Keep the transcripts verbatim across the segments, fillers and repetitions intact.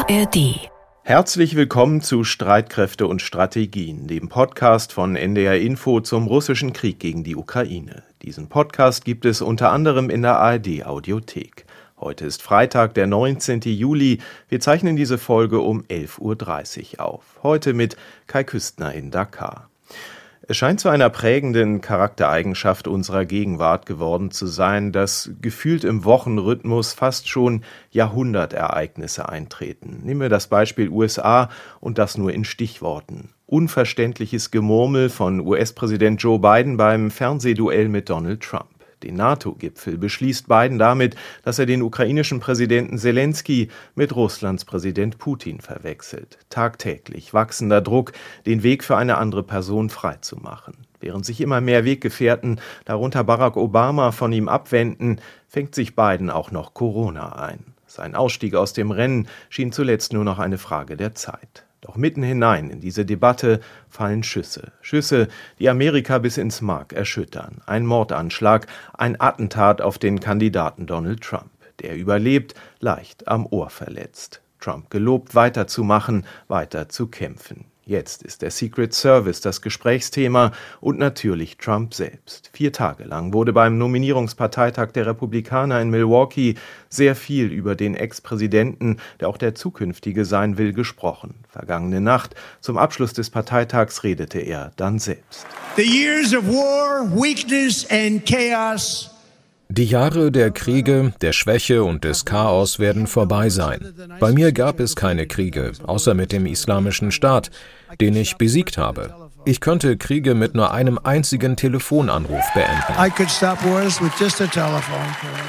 A R D. Herzlich willkommen zu Streitkräfte und Strategien, dem Podcast von N D R Info zum russischen Krieg gegen die Ukraine. Diesen Podcast gibt es unter anderem in der A R D Audiothek. Heute ist Freitag, der neunzehnten Juli. Wir zeichnen diese Folge um elf Uhr dreißig auf. Heute mit Kai Küstner in Dakar. Es scheint zu einer prägenden Charaktereigenschaft unserer Gegenwart geworden zu sein, dass gefühlt im Wochenrhythmus fast schon Jahrhundertereignisse eintreten. Nehmen wir das Beispiel U S A und das nur in Stichworten. Unverständliches Gemurmel von U S-Präsident Joe Biden beim Fernsehduell mit Donald Trump. Den NATO-Gipfel beschließt Biden damit, dass er den ukrainischen Präsidenten Selenskyj mit Russlands Präsident Putin verwechselt. Tagtäglich wachsender Druck, den Weg für eine andere Person freizumachen. Während sich immer mehr Weggefährten, darunter Barack Obama, von ihm abwenden, fängt sich Biden auch noch Corona ein. Sein Ausstieg aus dem Rennen schien zuletzt nur noch eine Frage der Zeit. Doch mitten hinein in diese Debatte fallen Schüsse. Schüsse, die Amerika bis ins Mark erschüttern. Ein Mordanschlag, ein Attentat auf den Kandidaten Donald Trump. Der überlebt, leicht am Ohr verletzt. Trump gelobt, weiterzumachen, weiter zu kämpfen. Jetzt ist der Secret Service das Gesprächsthema und natürlich Trump selbst. Vier Tage lang wurde beim Nominierungsparteitag der Republikaner in Milwaukee sehr viel über den Ex-Präsidenten, der auch der zukünftige sein will, gesprochen. Vergangene Nacht, zum Abschluss des Parteitags, redete er dann selbst. The years of war, weakness and chaos. Die Jahre der Kriege, der Schwäche und des Chaos werden vorbei sein. Bei mir gab es keine Kriege, außer mit dem Islamischen Staat, den ich besiegt habe. Ich könnte Kriege mit nur einem einzigen Telefonanruf beenden. I could stop wars with just a telephone call.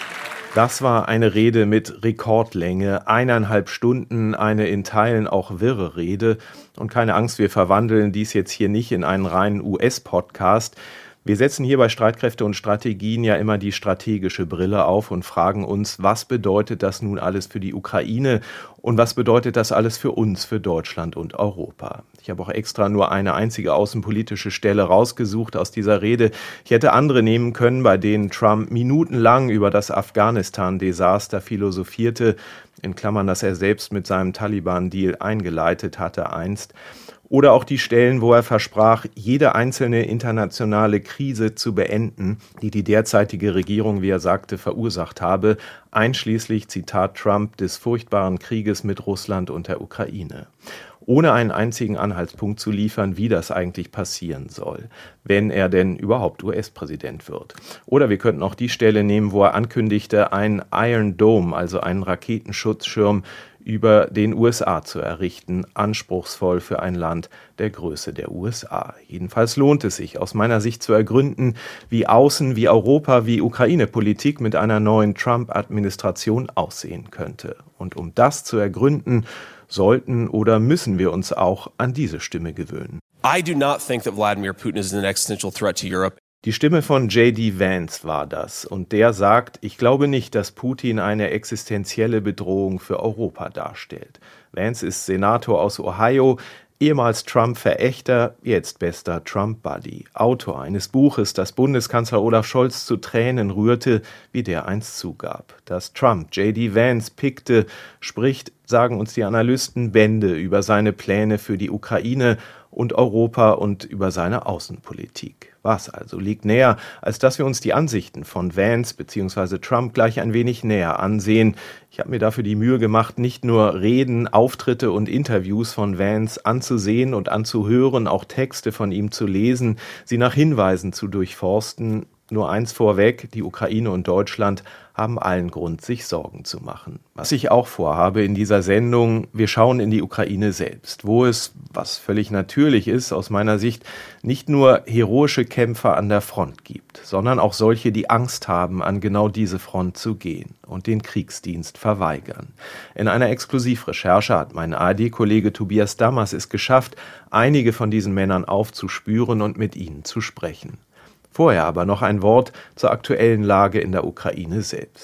Das war eine Rede mit Rekordlänge, eineinhalb Stunden, eine in Teilen auch wirre Rede. Und keine Angst, wir verwandeln dies jetzt hier nicht in einen reinen U S-Podcast. Wir setzen hier bei Streitkräfte und Strategien ja immer die strategische Brille auf und fragen uns, was bedeutet das nun alles für die Ukraine und was bedeutet das alles für uns, für Deutschland und Europa. Ich habe auch extra nur eine einzige außenpolitische Stelle rausgesucht aus dieser Rede. Ich hätte andere nehmen können, bei denen Trump minutenlang über das Afghanistan-Desaster philosophierte, in Klammern, das er selbst mit seinem Taliban-Deal eingeleitet hatte einst. Oder auch die Stellen, wo er versprach, jede einzelne internationale Krise zu beenden, die die derzeitige Regierung, wie er sagte, verursacht habe, einschließlich, Zitat Trump, des furchtbaren Krieges mit Russland und der Ukraine. Ohne einen einzigen Anhaltspunkt zu liefern, wie das eigentlich passieren soll, wenn er denn überhaupt U S-Präsident wird. Oder wir könnten auch die Stelle nehmen, wo er ankündigte, einen Iron Dome, also einen Raketenschutzschirm, über den U S A zu errichten, anspruchsvoll für ein Land der Größe der U S A. Jedenfalls lohnt es sich, aus meiner Sicht zu ergründen, wie Außen-, wie Europa-, wie Ukraine-Politik mit einer neuen Trump-Administration aussehen könnte. Und um das zu ergründen, sollten oder müssen wir uns auch an diese Stimme gewöhnen. I do not think that Vladimir Putin is an existential threat to Europe. Die Stimme von J D Vance war das, und der sagt, ich glaube nicht, dass Putin eine existenzielle Bedrohung für Europa darstellt. Vance ist Senator aus Ohio, ehemals Trump-Verächter, jetzt bester Trump-Buddy. Autor eines Buches, das Bundeskanzler Olaf Scholz zu Tränen rührte, wie der einst zugab. Dass Trump J D Vance pickte, spricht, sagen uns die Analysten, Bände über seine Pläne für die Ukraine und Europa und über seine Außenpolitik. Was also liegt näher, als dass wir uns die Ansichten von Vance bzw. Trump gleich ein wenig näher ansehen. Ich habe mir dafür die Mühe gemacht, nicht nur Reden, Auftritte und Interviews von Vance anzusehen und anzuhören, auch Texte von ihm zu lesen, sie nach Hinweisen zu durchforsten. Nur eins vorweg, die Ukraine und Deutschland haben allen Grund, sich Sorgen zu machen. Was ich auch vorhabe in dieser Sendung, wir schauen in die Ukraine selbst, wo es, was völlig natürlich ist, aus meiner Sicht, nicht nur heroische Kämpfer an der Front gibt, sondern auch solche, die Angst haben, an genau diese Front zu gehen und den Kriegsdienst verweigern. In einer Exklusivrecherche hat mein A R D-Kollege Tobias Dammers es geschafft, einige von diesen Männern aufzuspüren und mit ihnen zu sprechen. Vorher aber noch ein Wort zur aktuellen Lage in der Ukraine selbst.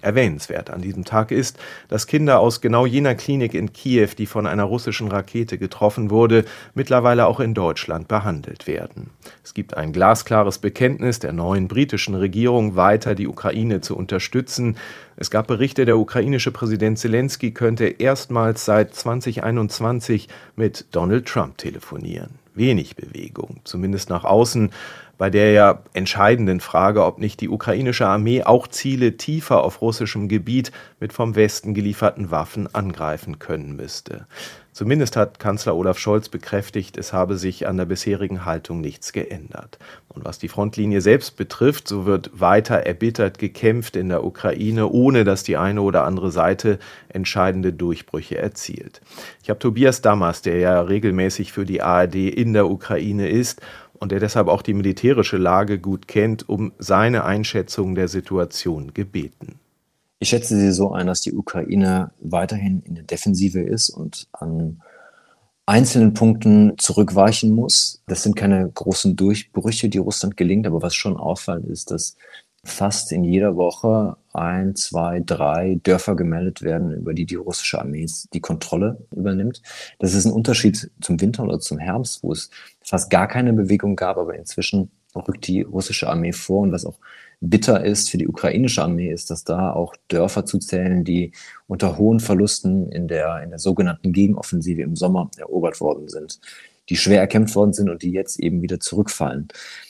Erwähnenswert an diesem Tag ist, dass Kinder aus genau jener Klinik in Kiew, die von einer russischen Rakete getroffen wurde, mittlerweile auch in Deutschland behandelt werden. Es gibt ein glasklares Bekenntnis der neuen britischen Regierung, weiter die Ukraine zu unterstützen. Es gab Berichte, der ukrainische Präsident Zelensky könnte erstmals seit zwanzig einundzwanzig mit Donald Trump telefonieren. Wenig Bewegung, zumindest nach außen, bei der ja entscheidenden Frage, ob nicht die ukrainische Armee auch Ziele tiefer auf russischem Gebiet mit vom Westen gelieferten Waffen angreifen können müsste. Zumindest hat Kanzler Olaf Scholz bekräftigt, es habe sich an der bisherigen Haltung nichts geändert. Und was die Frontlinie selbst betrifft, so wird weiter erbittert gekämpft in der Ukraine, ohne dass die eine oder andere Seite entscheidende Durchbrüche erzielt. Ich habe Tobias Dammers, der ja regelmäßig für die A R D in der Ukraine ist und der deshalb auch die militärische Lage gut kennt, um seine Einschätzung der Situation gebeten. Ich schätze sie so ein, dass die Ukraine weiterhin in der Defensive ist und an einzelnen Punkten zurückweichen muss. Das sind keine großen Durchbrüche, die Russland gelingt, aber was schon auffällt, ist, dass fast in jeder Woche ein, zwei, drei Dörfer gemeldet werden, über die die russische Armee die Kontrolle übernimmt. Das ist ein Unterschied zum Winter oder zum Herbst, wo es fast gar keine Bewegung gab, aber inzwischen rückt die russische Armee vor. Und was auch bitter ist für die ukrainische Armee, ist, dass da auch Dörfer zuzählen, die unter hohen Verlusten in der, in der sogenannten Gegenoffensive im Sommer erobert worden sind, die schwer erkämpft worden sind und die jetzt eben wieder zurückfallen.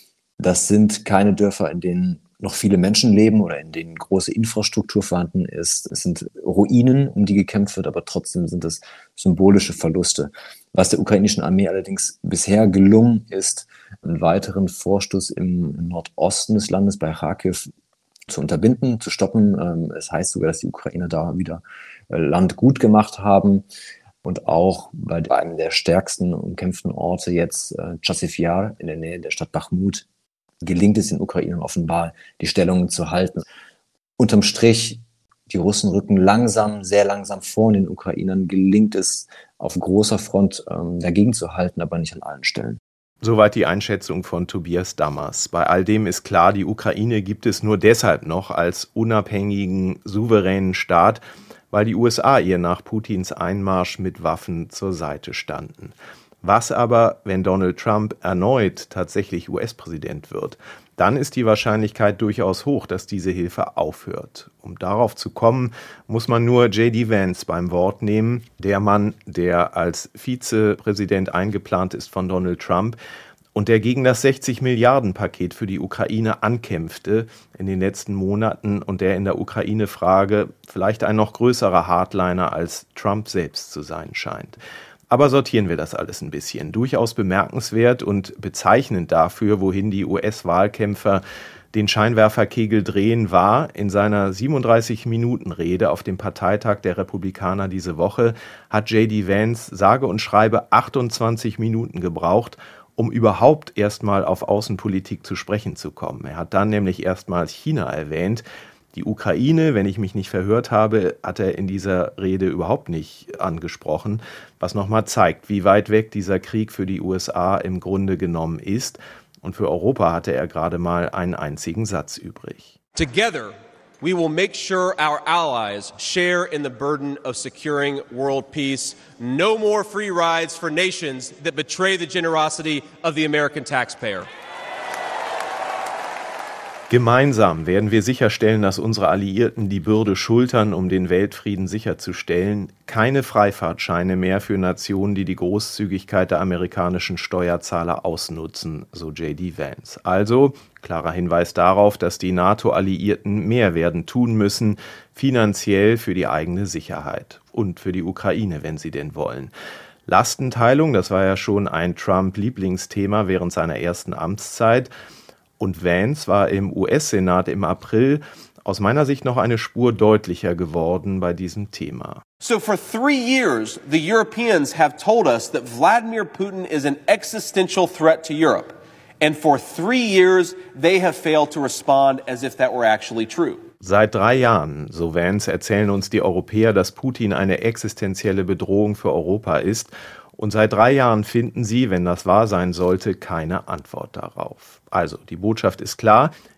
Das sind keine Dörfer, in denen noch viele Menschen leben oder in denen große Infrastruktur vorhanden ist. Es sind Ruinen, um die gekämpft wird, aber trotzdem sind es symbolische Verluste. Was der ukrainischen Armee allerdings bisher gelungen ist, einen weiteren Vorstoß im Nordosten des Landes bei Kharkiv zu unterbinden, zu stoppen. Es heißt sogar, dass die Ukrainer da wieder Land gut gemacht haben. Und auch bei einem der stärksten umkämpften Orte jetzt, Chasiv Yar, in der Nähe der Stadt Bachmut, gelingt es den Ukrainern offenbar, die Stellungen zu halten. Unterm Strich, die Russen rücken langsam, sehr langsam vor und den Ukrainern gelingt es, auf großer Front ähm, dagegen zu halten, aber nicht an allen Stellen. Soweit die Einschätzung von Tobias Dammers. Bei all dem ist klar, die Ukraine gibt es nur deshalb noch als unabhängigen, souveränen Staat, weil die U S A ihr nach Putins Einmarsch mit Waffen zur Seite standen. Was aber, wenn Donald Trump erneut tatsächlich U S-Präsident wird? Dann ist die Wahrscheinlichkeit durchaus hoch, dass diese Hilfe aufhört. Um darauf zu kommen, muss man nur J D Vance beim Wort nehmen, der Mann, der als Vizepräsident eingeplant ist von Donald Trump und der gegen das sechzig Milliarden Paket für die Ukraine ankämpfte in den letzten Monaten und der in der Ukraine-Frage vielleicht ein noch größerer Hardliner als Trump selbst zu sein scheint. Aber sortieren wir das alles ein bisschen. Durchaus bemerkenswert und bezeichnend dafür, wohin die U S-Wahlkämpfer den Scheinwerferkegel drehen, war, in seiner siebenunddreißig-Minuten-Rede auf dem Parteitag der Republikaner diese Woche hat J D Vance sage und schreibe achtundzwanzig Minuten gebraucht, um überhaupt erstmal auf Außenpolitik zu sprechen zu kommen. Er hat dann nämlich erstmals China erwähnt. Die Ukraine, wenn ich mich nicht verhört habe, hat er in dieser Rede überhaupt nicht angesprochen, was nochmal zeigt, wie weit weg dieser Krieg für die U S A im Grunde genommen ist. Und für Europa hatte er gerade mal einen einzigen Satz übrig. Together, we will make sure our allies share in the burden of securing world peace. No more free rides for nations that betray the generosity of the American taxpayer. Gemeinsam werden wir sicherstellen, dass unsere Alliierten die Bürde schultern, um den Weltfrieden sicherzustellen. Keine Freifahrtscheine mehr für Nationen, die die Großzügigkeit der amerikanischen Steuerzahler ausnutzen, so J D Vance. Also, klarer Hinweis darauf, dass die NATO-Alliierten mehr werden tun müssen, finanziell für die eigene Sicherheit und für die Ukraine, wenn sie denn wollen. Lastenteilung, das war ja schon ein Trump-Lieblingsthema während seiner ersten Amtszeit. Und Vance war im U S-Senat im April aus meiner Sicht noch eine Spur deutlicher geworden bei diesem Thema. So for three years, the Europeans have told us that Vladimir Putin is an existential threat to Europe. And for three years, they have failed to respond as if that were actually true. Seit drei Jahren, so Vance, erzählen uns die Europäer, dass Putin eine existenzielle Bedrohung für Europa ist. Und seit drei Jahren finden sie, wenn das wahr sein sollte, keine Antwort darauf. Also, die Botschaft ist klar,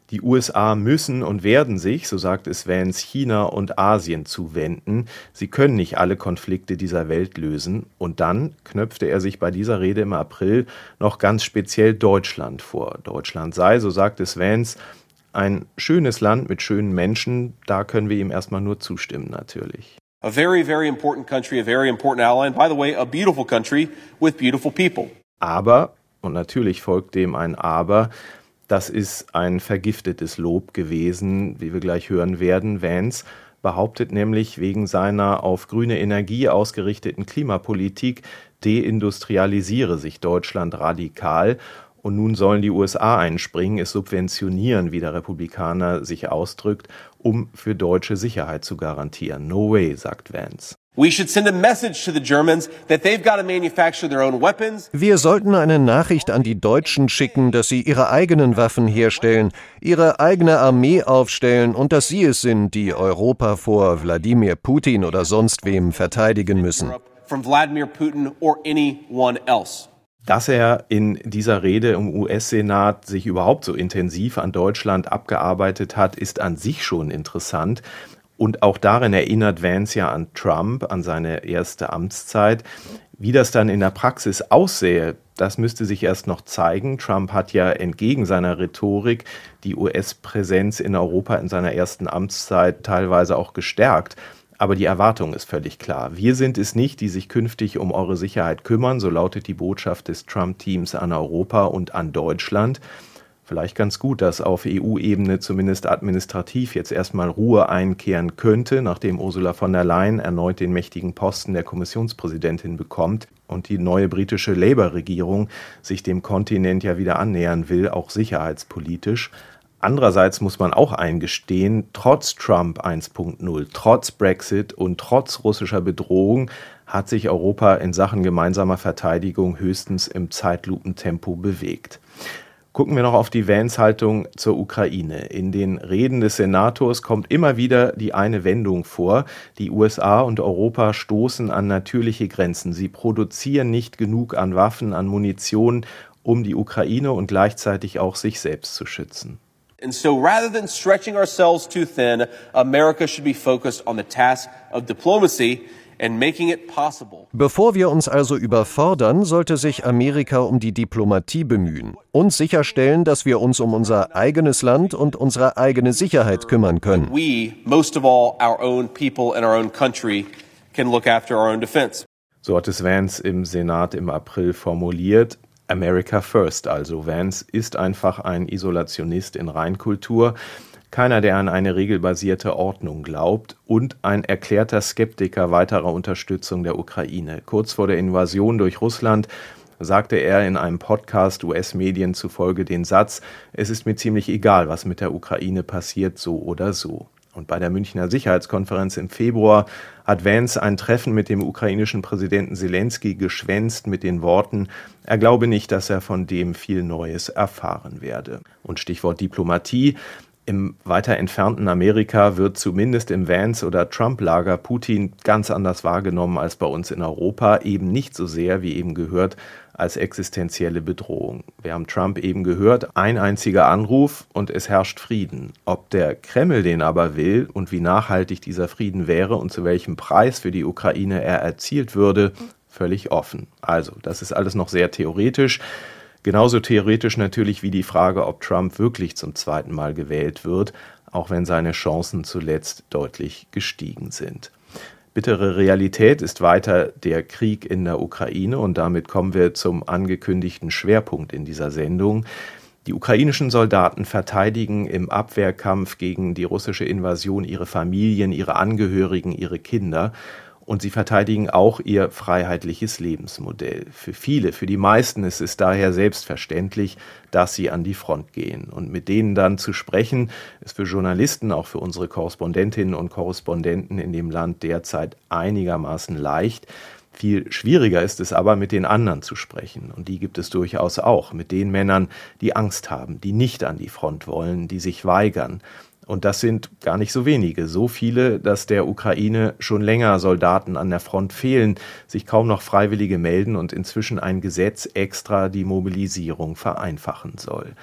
Die U S A müssen und werden sich, so sagt es Vance, China und Asien zuwenden. Sie können nicht alle Konflikte dieser Welt lösen. Und dann knöpfte er sich bei dieser Rede im April noch ganz speziell Deutschland vor. Deutschland sei, so sagt es Vance, ein schönes Land mit schönen Menschen. Da können wir ihm erstmal nur zustimmen, natürlich. A very, very important country, a very important ally, and by the way, a beautiful country with beautiful people. Aber, und natürlich folgt dem ein Aber, das ist ein vergiftetes Lob gewesen, wie wir gleich hören werden. Vance behauptet nämlich, wegen seiner auf grüne Energie ausgerichteten Klimapolitik deindustrialisiere sich Deutschland radikal. Und nun sollen die U S A einspringen, es subventionieren, wie der Republikaner sich ausdrückt, um für deutsche Sicherheit zu garantieren. No way, sagt Vance. We should send a message to the Germans that they've got to manufacture their own weapons. Wir sollten eine Nachricht an die Deutschen schicken, dass sie ihre eigenen Waffen herstellen, ihre eigene Armee aufstellen und dass sie es sind, die Europa vor Wladimir Putin oder sonst wem verteidigen müssen. From Vladimir Putin or anyone else. Dass er in dieser Rede im U S-Senat sich überhaupt so intensiv an Deutschland abgearbeitet hat, ist an sich schon interessant. Und auch darin erinnert Vance ja an Trump, an seine erste Amtszeit. Wie das dann in der Praxis aussähe, das müsste sich erst noch zeigen. Trump hat ja entgegen seiner Rhetorik die U S-Präsenz in Europa in seiner ersten Amtszeit teilweise auch gestärkt. Aber die Erwartung ist völlig klar. Wir sind es nicht, die sich künftig um eure Sicherheit kümmern, so lautet die Botschaft des Trump-Teams an Europa und an Deutschland. Vielleicht ganz gut, dass auf E U-Ebene zumindest administrativ jetzt erstmal Ruhe einkehren könnte, nachdem Ursula von der Leyen erneut den mächtigen Posten der Kommissionspräsidentin bekommt und die neue britische Labour-Regierung sich dem Kontinent ja wieder annähern will, auch sicherheitspolitisch. Andererseits muss man auch eingestehen, trotz Trump eins Punkt null, trotz Brexit und trotz russischer Bedrohung hat sich Europa in Sachen gemeinsamer Verteidigung höchstens im Zeitlupentempo bewegt. Gucken wir noch auf die Vance-Haltung zur Ukraine. In den Reden des Senators kommt immer wieder die eine Wendung vor. Die U S A und Europa stoßen an natürliche Grenzen. Sie produzieren nicht genug an Waffen, an Munition, um die Ukraine und gleichzeitig auch sich selbst zu schützen. And so rather than stretching ourselves too thin, America should be focused on the task of diplomacy and making it possible. Bevor wir uns also überfordern, sollte sich Amerika um die Diplomatie bemühen und sicherstellen, dass wir uns um unser eigenes Land und unsere eigene Sicherheit kümmern können. We, most of all, our own people and our own country, can look after our own defense. So hat es Vance im Senat im April formuliert. America first, also Vance ist einfach ein Isolationist in Reinkultur, keiner, der an eine regelbasierte Ordnung glaubt und ein erklärter Skeptiker weiterer Unterstützung der Ukraine. Kurz vor der Invasion durch Russland sagte er in einem Podcast U S-Medien zufolge den Satz, es ist mir ziemlich egal, was mit der Ukraine passiert, so oder so. Und bei der Münchner Sicherheitskonferenz im Februar hat Vance ein Treffen mit dem ukrainischen Präsidenten Zelensky geschwänzt mit den Worten, er glaube nicht, dass er von dem viel Neues erfahren werde. Und Stichwort Diplomatie. Im weiter entfernten Amerika wird zumindest im Vance- oder Trump-Lager Putin ganz anders wahrgenommen als bei uns in Europa, eben nicht so sehr, wie eben gehört, als existenzielle Bedrohung. Wir haben Trump eben gehört, ein einziger Anruf und es herrscht Frieden. Ob der Kreml den aber will und wie nachhaltig dieser Frieden wäre und zu welchem Preis für die Ukraine er erzielt würde, völlig offen. Also, das ist alles noch sehr theoretisch. Genauso theoretisch natürlich wie die Frage, ob Trump wirklich zum zweiten Mal gewählt wird, auch wenn seine Chancen zuletzt deutlich gestiegen sind. Bittere Realität ist weiter der Krieg in der Ukraine und damit kommen wir zum angekündigten Schwerpunkt in dieser Sendung. Die ukrainischen Soldaten verteidigen im Abwehrkampf gegen die russische Invasion ihre Familien, ihre Angehörigen, ihre Kinder. Und sie verteidigen auch ihr freiheitliches Lebensmodell. Für viele, für die meisten ist es daher selbstverständlich, dass sie an die Front gehen. Und mit denen dann zu sprechen, ist für Journalisten, auch für unsere Korrespondentinnen und Korrespondenten in dem Land derzeit einigermaßen leicht. Viel schwieriger ist es aber, mit den anderen zu sprechen. Und die gibt es durchaus auch. Mit den Männern, die Angst haben, die nicht an die Front wollen, die sich weigern. Und das sind gar nicht so wenige, so viele, dass der Ukraine schon länger Soldaten an der Front fehlen, sich kaum noch Freiwillige melden und inzwischen ein Gesetz extra die Mobilisierung vereinfachen soll.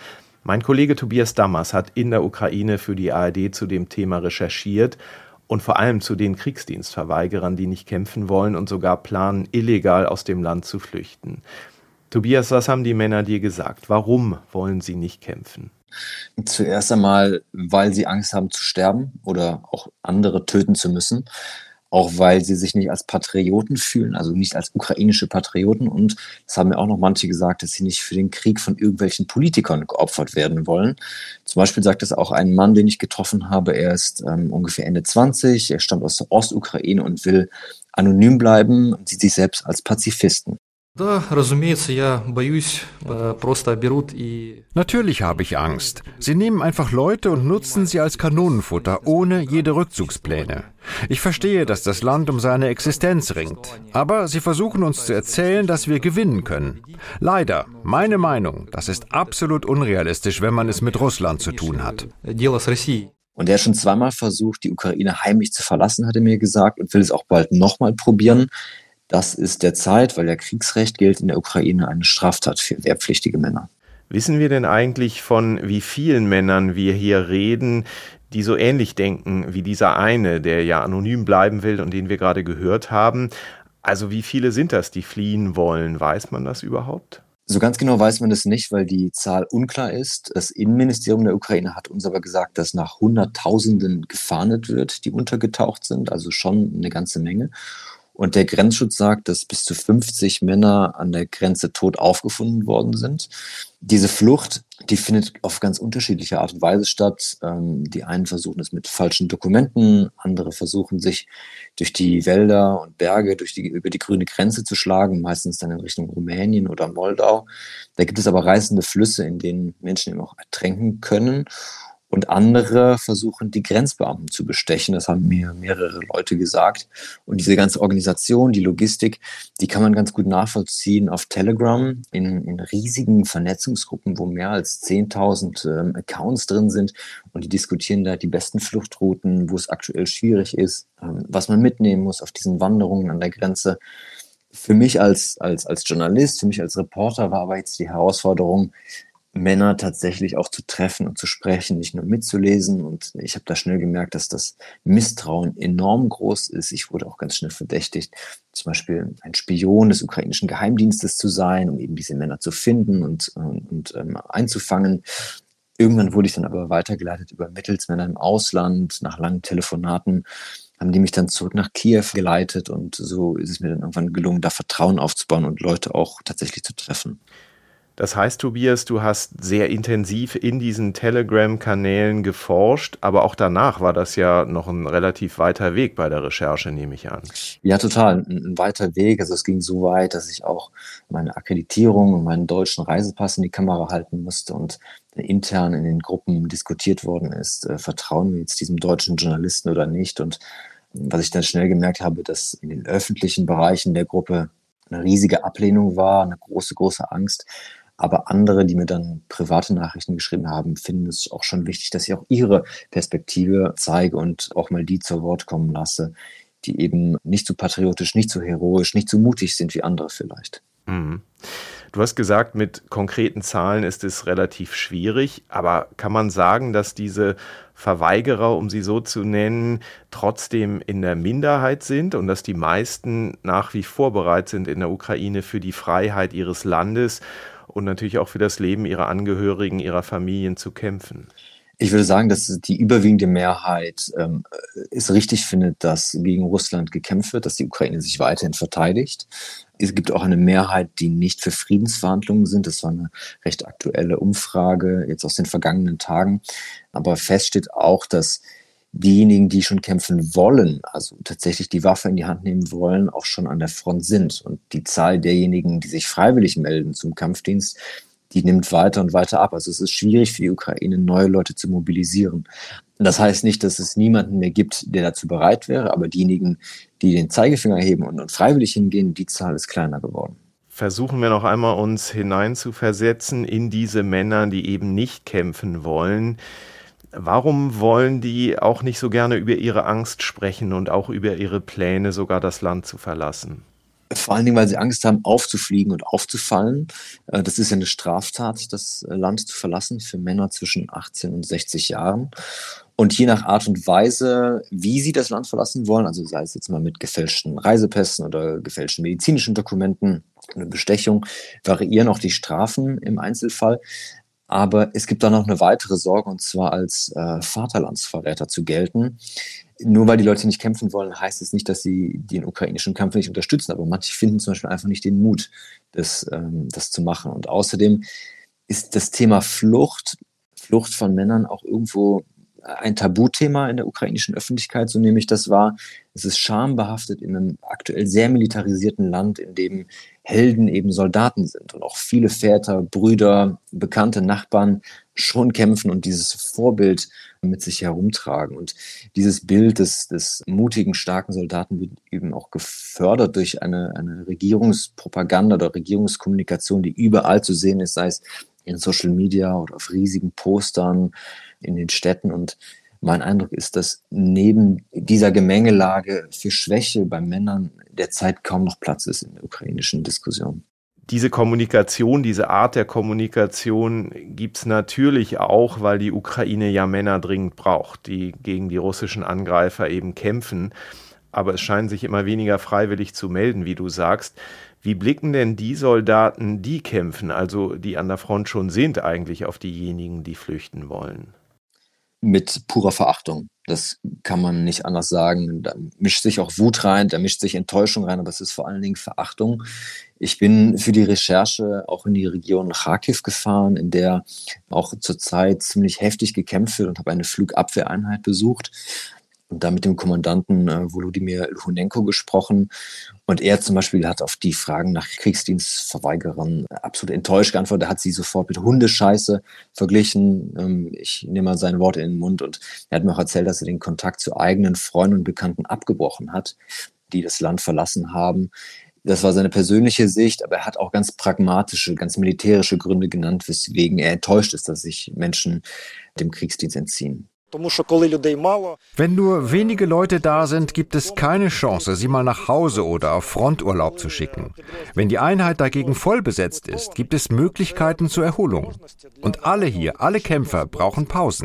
Mein Kollege Tobias Dammers hat in der Ukraine für die A R D zu dem Thema recherchiert und vor allem zu den Kriegsdienstverweigerern, die nicht kämpfen wollen und sogar planen, illegal aus dem Land zu flüchten. Tobias, was haben die Männer dir gesagt? Warum wollen sie nicht kämpfen? Zuerst einmal, weil sie Angst haben zu sterben oder auch andere töten zu müssen. Auch weil sie sich nicht als Patrioten fühlen, also nicht als ukrainische Patrioten. Und das haben mir auch noch manche gesagt, dass sie nicht für den Krieg von irgendwelchen Politikern geopfert werden wollen. Zum Beispiel sagt es auch ein Mann, den ich getroffen habe. Er ist ähm, ungefähr Ende zwanzig, er stammt aus der Ostukraine und will anonym bleiben und sieht sich selbst als Pazifisten. Natürlich habe ich Angst. Sie nehmen einfach Leute und nutzen sie als Kanonenfutter, ohne jede Rückzugspläne. Ich verstehe, dass das Land um seine Existenz ringt. Aber sie versuchen uns zu erzählen, dass wir gewinnen können. Leider, meine Meinung, das ist absolut unrealistisch, wenn man es mit Russland zu tun hat. Und er hat schon zweimal versucht, die Ukraine heimlich zu verlassen, hat er mir gesagt, und will es auch bald nochmal probieren. Das ist derzeit, weil ja Kriegsrecht gilt in der Ukraine, eine Straftat für wehrpflichtige Männer. Wissen wir denn eigentlich, von wie vielen Männern wir hier reden, die so ähnlich denken wie dieser eine, der ja anonym bleiben will und den wir gerade gehört haben? Also wie viele sind das, die fliehen wollen? Weiß man das überhaupt? So ganz genau weiß man das nicht, weil die Zahl unklar ist. Das Innenministerium der Ukraine hat uns aber gesagt, dass nach Hunderttausenden gefahndet wird, die untergetaucht sind, also schon eine ganze Menge. Und der Grenzschutz sagt, dass bis zu fünfzig Männer an der Grenze tot aufgefunden worden sind. Diese Flucht, die findet auf ganz unterschiedliche Art und Weise statt. Ähm, die einen versuchen es mit falschen Dokumenten, andere versuchen sich durch die Wälder und Berge, durch die, über die grüne Grenze zu schlagen, meistens dann in Richtung Rumänien oder Moldau. Da gibt es aber reißende Flüsse, in denen Menschen eben auch ertränken können. Und andere versuchen, die Grenzbeamten zu bestechen. Das haben mir mehrere Leute gesagt. Und diese ganze Organisation, die Logistik, die kann man ganz gut nachvollziehen auf Telegram in, in riesigen Vernetzungsgruppen, wo mehr als zehntausend ähm, Accounts drin sind. Und die diskutieren da die besten Fluchtrouten, wo es aktuell schwierig ist, ähm, was man mitnehmen muss auf diesen Wanderungen an der Grenze. Für mich als, als, als Journalist, für mich als Reporter war aber jetzt die Herausforderung, Männer tatsächlich auch zu treffen und zu sprechen, nicht nur mitzulesen. Und ich habe da schnell gemerkt, dass das Misstrauen enorm groß ist. Ich wurde auch ganz schnell verdächtigt, zum Beispiel ein Spion des ukrainischen Geheimdienstes zu sein, um eben diese Männer zu finden und, und, und ähm, einzufangen. Irgendwann wurde ich dann aber weitergeleitet über Mittelsmänner im Ausland. Nach langen Telefonaten haben die mich dann zurück nach Kiew geleitet. Und so ist es mir dann irgendwann gelungen, da Vertrauen aufzubauen und Leute auch tatsächlich zu treffen. Das heißt, Tobias, du hast sehr intensiv in diesen Telegram-Kanälen geforscht, aber auch danach war das ja noch ein relativ weiter Weg bei der Recherche, nehme ich an. Ja, total. Ein, ein weiter Weg. Also es ging so weit, dass ich auch meine Akkreditierung und meinen deutschen Reisepass in die Kamera halten musste und intern in den Gruppen diskutiert worden ist, äh, vertrauen wir jetzt diesem deutschen Journalisten oder nicht. Und was ich dann schnell gemerkt habe, dass in den öffentlichen Bereichen der Gruppe eine riesige Ablehnung war, eine große, große Angst. Aber andere, die mir dann private Nachrichten geschrieben haben, finden es auch schon wichtig, dass ich auch ihre Perspektive zeige und auch mal die zu Wort kommen lasse, die eben nicht so patriotisch, nicht so heroisch, nicht so mutig sind wie andere vielleicht. Mhm. Du hast gesagt, mit konkreten Zahlen ist es relativ schwierig, aber kann man sagen, dass diese Verweigerer, um sie so zu nennen, trotzdem in der Minderheit sind und dass die meisten nach wie vor bereit sind, in der Ukraine für die Freiheit ihres Landes und natürlich auch für das Leben ihrer Angehörigen, ihrer Familien zu kämpfen? Ich würde sagen, dass die überwiegende Mehrheit ähm, es richtig findet, dass gegen Russland gekämpft wird, dass die Ukraine sich weiterhin verteidigt. Es gibt auch eine Mehrheit, die nicht für Friedensverhandlungen sind. Das war eine recht aktuelle Umfrage jetzt aus den vergangenen Tagen. Aber fest steht auch, dass diejenigen, die schon kämpfen wollen, also tatsächlich die Waffe in die Hand nehmen wollen, auch schon an der Front sind. Und die Zahl derjenigen, die sich freiwillig melden zum Kampfdienst, die nimmt weiter und weiter ab. Also es ist schwierig für die Ukraine, neue Leute zu mobilisieren. Das heißt nicht, dass es niemanden mehr gibt, der dazu bereit wäre, aber diejenigen, die den Zeigefinger heben und, und freiwillig hingehen, die Zahl ist kleiner geworden. Versuchen wir noch einmal, uns hineinzuversetzen in diese Männer, die eben nicht kämpfen wollen. Warum wollen die auch nicht so gerne über ihre Angst sprechen und auch über ihre Pläne, sogar das Land zu verlassen? Vor allen Dingen, weil sie Angst haben, aufzufliegen und aufzufallen. Das ist ja eine Straftat, das Land zu verlassen für Männer zwischen achtzehn und sechzig Jahren. Und je nach Art und Weise, wie sie das Land verlassen wollen, also sei es jetzt mal mit gefälschten Reisepässen oder gefälschten medizinischen Dokumenten, eine Bestechung, variieren auch die Strafen im Einzelfall. Aber es gibt da noch eine weitere Sorge, und zwar als äh, Vaterlandsverräter zu gelten. Nur weil die Leute nicht kämpfen wollen, heißt es nicht, dass sie den ukrainischen Kampf nicht unterstützen. Aber manche finden zum Beispiel einfach nicht den Mut, das, ähm, das zu machen. Und außerdem ist das Thema Flucht, Flucht von Männern auch irgendwo ein Tabuthema in der ukrainischen Öffentlichkeit, so nehme ich das wahr. Es ist schambehaftet in einem aktuell sehr militarisierten Land, in dem Helden eben Soldaten sind und auch viele Väter, Brüder, bekannte Nachbarn schon kämpfen und dieses Vorbild mit sich herumtragen. Und dieses Bild des, des mutigen, starken Soldaten wird eben auch gefördert durch eine, eine Regierungspropaganda oder Regierungskommunikation, die überall zu sehen ist, sei es in Social Media oder auf riesigen Postern in den Städten. Und mein Eindruck ist, dass neben dieser Gemengelage für Schwäche bei Männern derzeit kaum noch Platz ist in der ukrainischen Diskussion. Diese Kommunikation, diese Art der Kommunikation gibt es natürlich auch, weil die Ukraine ja Männer dringend braucht, die gegen die russischen Angreifer eben kämpfen. Aber es scheinen sich immer weniger freiwillig zu melden, wie du sagst. Wie blicken denn die Soldaten, die kämpfen, also die an der Front schon sind, eigentlich auf diejenigen, die flüchten wollen? Mit purer Verachtung. Das kann man nicht anders sagen. Da mischt sich auch Wut rein, da mischt sich Enttäuschung rein, aber es ist vor allen Dingen Verachtung. Ich bin für die Recherche auch in die Region Charkiw gefahren, in der auch zurzeit ziemlich heftig gekämpft wird, und habe eine Flugabwehreinheit besucht und da mit dem Kommandanten äh, Volodymyr Lihunenko gesprochen. Und er zum Beispiel hat auf die Fragen nach Kriegsdienstverweigerern absolut enttäuscht geantwortet. Er hat sie sofort mit Hundescheiße verglichen. Ähm, ich nehme mal seine Worte in den Mund. Und er hat mir auch erzählt, dass er den Kontakt zu eigenen Freunden und Bekannten abgebrochen hat, die das Land verlassen haben. Das war seine persönliche Sicht, aber er hat auch ganz pragmatische, ganz militärische Gründe genannt, weswegen er enttäuscht ist, dass sich Menschen dem Kriegsdienst entziehen. Wenn nur wenige Leute da sind, gibt es keine Chance, sie mal nach Hause oder auf Fronturlaub zu schicken. Wenn die Einheit dagegen voll besetzt ist, gibt es Möglichkeiten zur Erholung. Und alle hier, alle Kämpfer brauchen Pausen.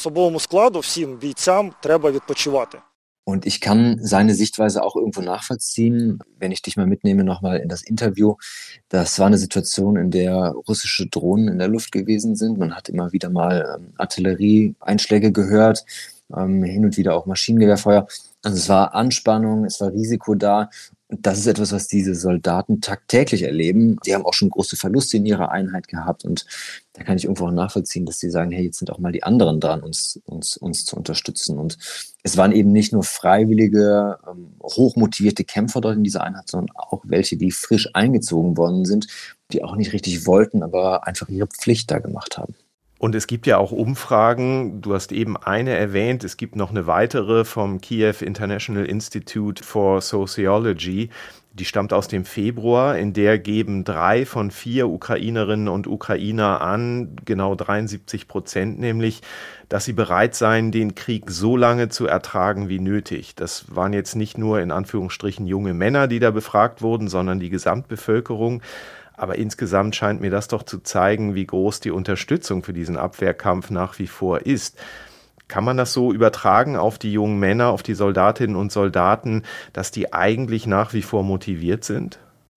Und ich kann seine Sichtweise auch irgendwo nachvollziehen, wenn ich dich mal mitnehme nochmal in das Interview. Das war eine Situation, in der russische Drohnen in der Luft gewesen sind. Man hat immer wieder mal ähm, Artillerieeinschläge gehört, ähm, hin und wieder auch Maschinengewehrfeuer. Also es war Anspannung, es war Risiko da. Und das ist etwas, was diese Soldaten tagtäglich erleben. Die haben auch schon große Verluste in ihrer Einheit gehabt. Und da kann ich irgendwo auch nachvollziehen, dass sie sagen, hey, jetzt sind auch mal die anderen dran, uns, uns, uns zu unterstützen. Und es waren eben nicht nur freiwillige, ähm, hochmotivierte Kämpfer dort in dieser Einheit, sondern auch welche, die frisch eingezogen worden sind, die auch nicht richtig wollten, aber einfach ihre Pflicht da gemacht haben. Und es gibt ja auch Umfragen, du hast eben eine erwähnt, es gibt noch eine weitere vom Kiev International Institute for Sociology, die stammt aus dem Februar, in der geben drei von vier Ukrainerinnen und Ukrainer an, genau dreiundsiebzig Prozent nämlich, dass sie bereit seien, den Krieg so lange zu ertragen wie nötig. Das waren jetzt nicht nur in Anführungsstrichen junge Männer, die da befragt wurden, sondern die Gesamtbevölkerung. Aber insgesamt scheint mir das doch zu zeigen, wie groß die Unterstützung für diesen Abwehrkampf nach wie vor ist. Kann man das so übertragen auf die jungen Männer, auf die Soldatinnen und Soldaten, dass die eigentlich nach wie vor motiviert sind?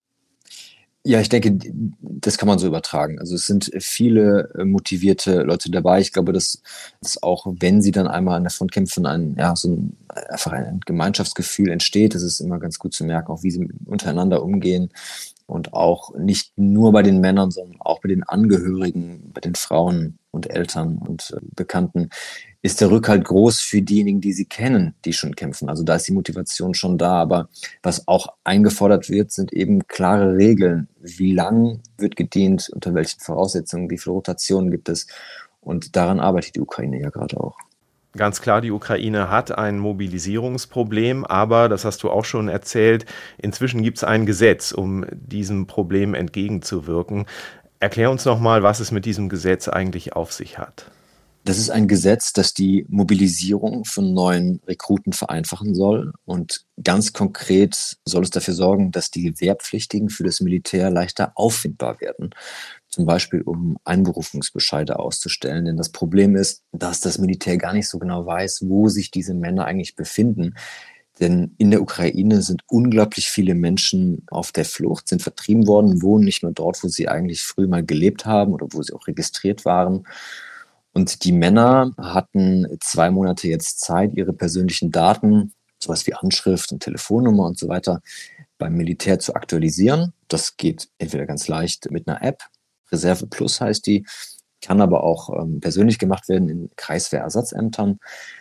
Ja, ich denke, das kann man so übertragen. Also es sind viele motivierte Leute dabei. Ich glaube, dass, dass auch, wenn sie dann einmal an der Front kämpfen, ein, ja, so ein, einfach ein Gemeinschaftsgefühl entsteht. Das ist immer ganz gut zu merken, auch wie sie untereinander umgehen. Und auch nicht nur bei den Männern, sondern auch bei den Angehörigen, bei den Frauen und Eltern und Bekannten ist der Rückhalt groß für diejenigen, die sie kennen, die schon kämpfen. Also da ist die Motivation schon da. Aber was auch eingefordert wird, sind eben klare Regeln. Wie lang wird gedient, unter welchen Voraussetzungen, wie viele Rotationen gibt es? Und daran arbeitet die Ukraine ja gerade auch. Ganz klar, die Ukraine hat ein Mobilisierungsproblem, aber, das hast du auch schon erzählt, inzwischen gibt es ein Gesetz, um diesem Problem entgegenzuwirken. Erklär uns nochmal, was es mit diesem Gesetz eigentlich auf sich hat. Das ist ein Gesetz, das die Mobilisierung von neuen Rekruten vereinfachen soll. Und ganz konkret soll es dafür sorgen, dass die Wehrpflichtigen für das Militär leichter auffindbar werden. Zum Beispiel, um Einberufungsbescheide auszustellen. Denn das Problem ist, dass das Militär gar nicht so genau weiß, wo sich diese Männer eigentlich befinden. Denn in der Ukraine sind unglaublich viele Menschen auf der Flucht, sind vertrieben worden, wohnen nicht mehr dort, wo sie eigentlich früher mal gelebt haben oder wo sie auch registriert waren. Und die Männer hatten zwei Monate jetzt Zeit, ihre persönlichen Daten, sowas wie Anschrift und Telefonnummer und so weiter, beim Militär zu aktualisieren. Das geht entweder ganz leicht mit einer App, Reserve Plus heißt die, kann aber auch ähm, persönlich gemacht werden in Kreiswehrersatzämtern.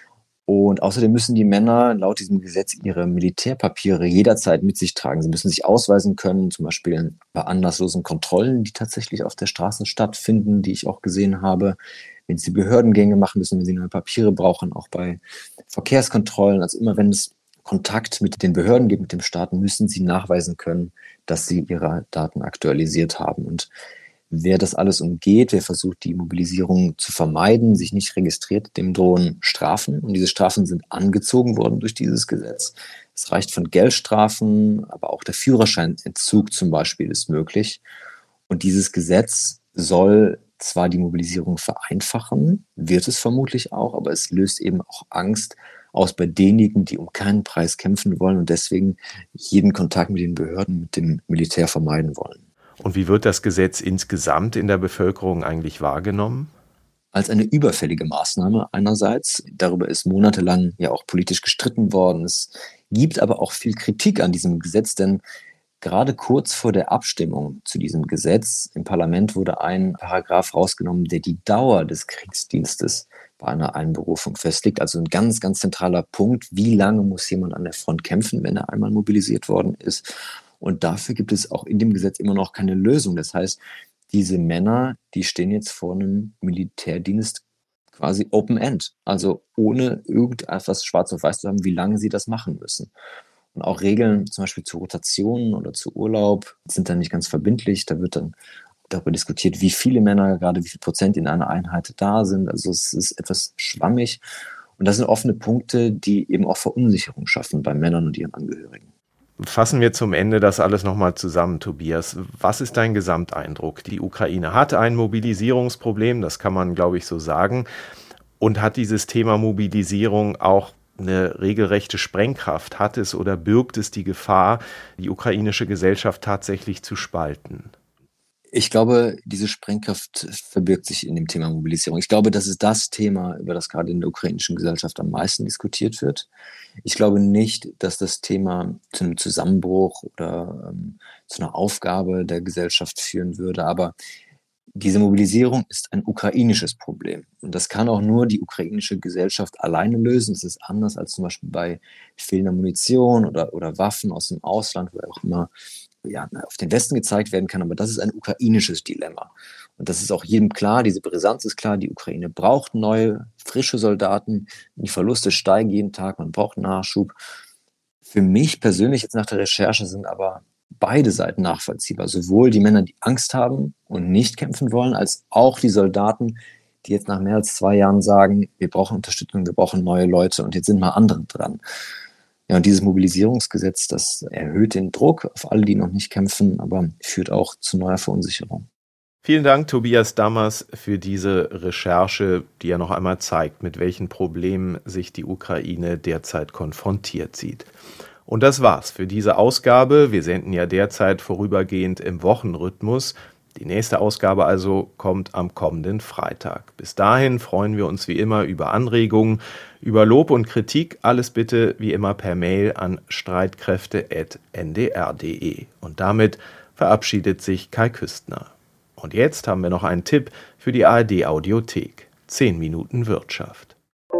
Und außerdem müssen die Männer laut diesem Gesetz ihre Militärpapiere jederzeit mit sich tragen. Sie müssen sich ausweisen können, zum Beispiel bei anlasslosen Kontrollen, die tatsächlich auf der Straße stattfinden, die ich auch gesehen habe. Wenn sie Behördengänge machen müssen, wenn sie neue Papiere brauchen, auch bei Verkehrskontrollen. Also immer wenn es Kontakt mit den Behörden gibt, mit dem Staat, müssen sie nachweisen können, dass sie ihre Daten aktualisiert haben. Und wer das alles umgeht, wer versucht, die Mobilisierung zu vermeiden, sich nicht registriert, dem drohen Strafen. Und diese Strafen sind angezogen worden durch dieses Gesetz. Es reicht von Geldstrafen, aber auch der Führerscheinentzug zum Beispiel ist möglich. Und dieses Gesetz soll zwar die Mobilisierung vereinfachen, wird es vermutlich auch, aber es löst eben auch Angst aus bei denjenigen, die um keinen Preis kämpfen wollen und deswegen jeden Kontakt mit den Behörden, mit dem Militär vermeiden wollen. Und wie wird das Gesetz insgesamt in der Bevölkerung eigentlich wahrgenommen? Als eine überfällige Maßnahme einerseits. Darüber ist monatelang ja auch politisch gestritten worden. Es gibt aber auch viel Kritik an diesem Gesetz, denn gerade kurz vor der Abstimmung zu diesem Gesetz im Parlament wurde ein Paragraph rausgenommen, der die Dauer des Kriegsdienstes bei einer Einberufung festlegt. Also ein ganz, ganz zentraler Punkt. Wie lange muss jemand an der Front kämpfen, wenn er einmal mobilisiert worden ist? Und dafür gibt es auch in dem Gesetz immer noch keine Lösung. Das heißt, diese Männer, die stehen jetzt vor einem Militärdienst quasi Open End. Also ohne irgendetwas schwarz auf weiß zu haben, wie lange sie das machen müssen. Und auch Regeln zum Beispiel zu Rotationen oder zu Urlaub sind dann nicht ganz verbindlich. Da wird dann darüber diskutiert, wie viele Männer, gerade wie viel Prozent in einer Einheit da sind. Also es ist etwas schwammig. Und das sind offene Punkte, die eben auch Verunsicherung schaffen bei Männern und ihren Angehörigen. Fassen wir zum Ende das alles nochmal zusammen, Tobias. Was ist dein Gesamteindruck? Die Ukraine hat ein Mobilisierungsproblem, das kann man, glaube ich, so sagen. Und hat dieses Thema Mobilisierung auch eine regelrechte Sprengkraft? Hat es oder birgt es die Gefahr, die ukrainische Gesellschaft tatsächlich zu spalten? Ich glaube, diese Sprengkraft verbirgt sich in dem Thema Mobilisierung. Ich glaube, das ist das Thema, über das gerade in der ukrainischen Gesellschaft am meisten diskutiert wird. Ich glaube nicht, dass das Thema zu einem Zusammenbruch oder ähm, zu einer Aufgabe der Gesellschaft führen würde. Aber diese Mobilisierung ist ein ukrainisches Problem. Und das kann auch nur die ukrainische Gesellschaft alleine lösen. Es ist anders als zum Beispiel bei fehlender Munition oder, oder Waffen aus dem Ausland, wo auch immer ja, auf den Westen gezeigt werden kann, aber das ist ein ukrainisches Dilemma. Und das ist auch jedem klar, diese Brisanz ist klar, die Ukraine braucht neue, frische Soldaten, die Verluste steigen jeden Tag, man braucht Nachschub. Für mich persönlich jetzt nach der Recherche sind aber beide Seiten nachvollziehbar, sowohl die Männer, die Angst haben und nicht kämpfen wollen, als auch die Soldaten, die jetzt nach mehr als zwei Jahren sagen, wir brauchen Unterstützung, wir brauchen neue Leute und jetzt sind mal andere dran. Ja, und dieses Mobilisierungsgesetz, das erhöht den Druck auf alle, die noch nicht kämpfen, aber führt auch zu neuer Verunsicherung. Vielen Dank, Tobias Dammers, für diese Recherche, die ja noch einmal zeigt, mit welchen Problemen sich die Ukraine derzeit konfrontiert sieht. Und das war's für diese Ausgabe. Wir senden ja derzeit vorübergehend im Wochenrhythmus. Die nächste Ausgabe also kommt am kommenden Freitag. Bis dahin freuen wir uns wie immer über Anregungen, über Lob und Kritik. Alles bitte wie immer per Mail an streitkräfte at n d r punkt d e. Und damit verabschiedet sich Kai Küstner. Und jetzt haben wir noch einen Tipp für die A R D-Audiothek. zehn Minuten Wirtschaft.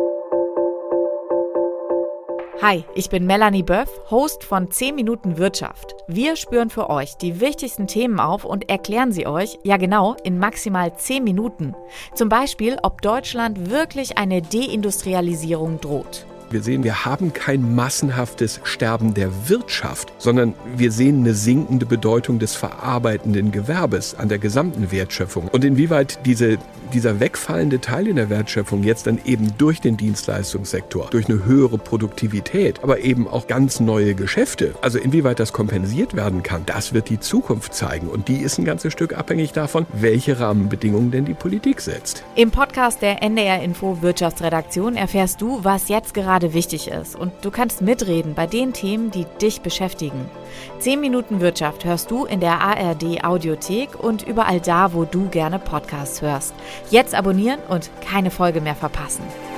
Hi, ich bin Melanie Böff, Host von zehn Minuten Wirtschaft. Wir spüren für euch die wichtigsten Themen auf und erklären sie euch, ja genau, in maximal zehn Minuten. Zum Beispiel, ob Deutschland wirklich eine Deindustrialisierung droht. Wir sehen, wir haben kein massenhaftes Sterben der Wirtschaft, sondern wir sehen eine sinkende Bedeutung des verarbeitenden Gewerbes an der gesamten Wertschöpfung. Und inwieweit diese, dieser wegfallende Teil in der Wertschöpfung jetzt dann eben durch den Dienstleistungssektor, durch eine höhere Produktivität, aber eben auch ganz neue Geschäfte, also inwieweit das kompensiert werden kann, das wird die Zukunft zeigen. Und die ist ein ganzes Stück abhängig davon, welche Rahmenbedingungen denn die Politik setzt. Im Podcast der N D R Info Wirtschaftsredaktion erfährst du, was jetzt gerade wichtig ist. Und du kannst mitreden bei den Themen, die dich beschäftigen. zehn Minuten Wirtschaft hörst du in der A R D Audiothek und überall da, wo du gerne Podcasts hörst. Jetzt abonnieren und keine Folge mehr verpassen.